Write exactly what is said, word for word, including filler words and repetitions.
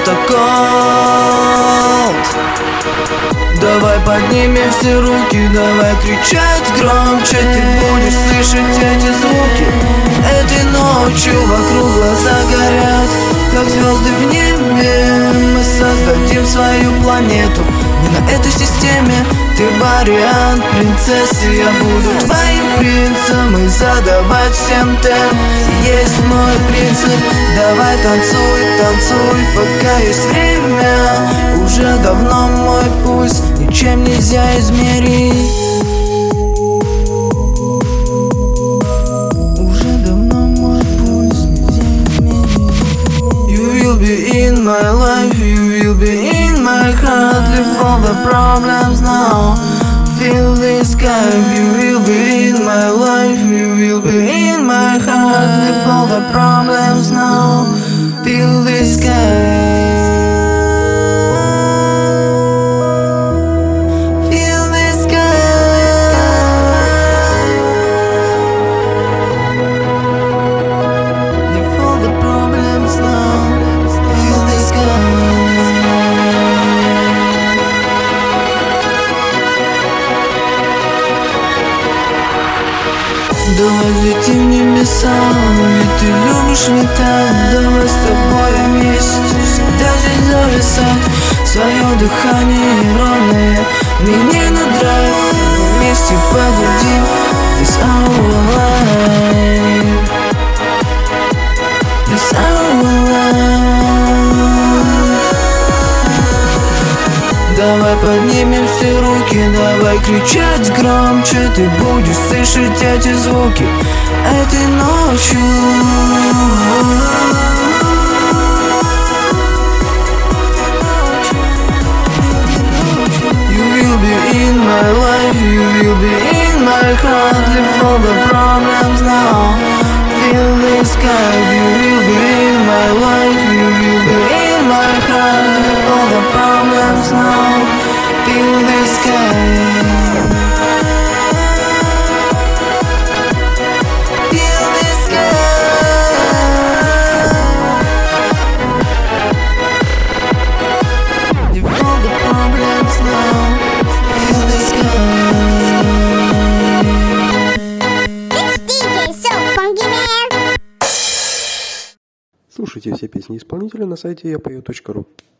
это cold. Давай поднимем все руки, давай кричать громче. Ты будешь слышать эти звуки. Этой ночью вокруг глаза горят, как звезды в небе. Мы создадим свою планету не на этой системе. Ты вариант принцессы, я буду твоим принцем и задавать всем темп. Есть мой принцип, давай танцуй, танцуй, пока есть время. Уже давно мой пульс ничем нельзя измерить. Уже давно мой пульс нельзя измерить. You will be in my life, you will be in my heart. Leave all the problems now. Feel this sky, you will be in my life, you will be in my heart. Leave all the problems now. Feel this sky. Давай взлетим в небеса, ведь ты любишь летать. Давай с тобой вместе всегда здесь зависать. Свое дыхание ровное, мне на драйв. Вместе подадим this our life, this our life. Давай поднимем все руки, давай кричать громче. Ты будешь слышать эти звуки этой ночью. You will be in my life, you will be in my heart. Leave all the problems now. Feel this sky, you will be in my life, you will be in my heart. Leave all the problems now. Feel this sky. Feel this sky. Leave all the problems now. Feel this sky. This ди джей so funky, man. Слушайте все песни исполнителя на сайте я пою точка ру.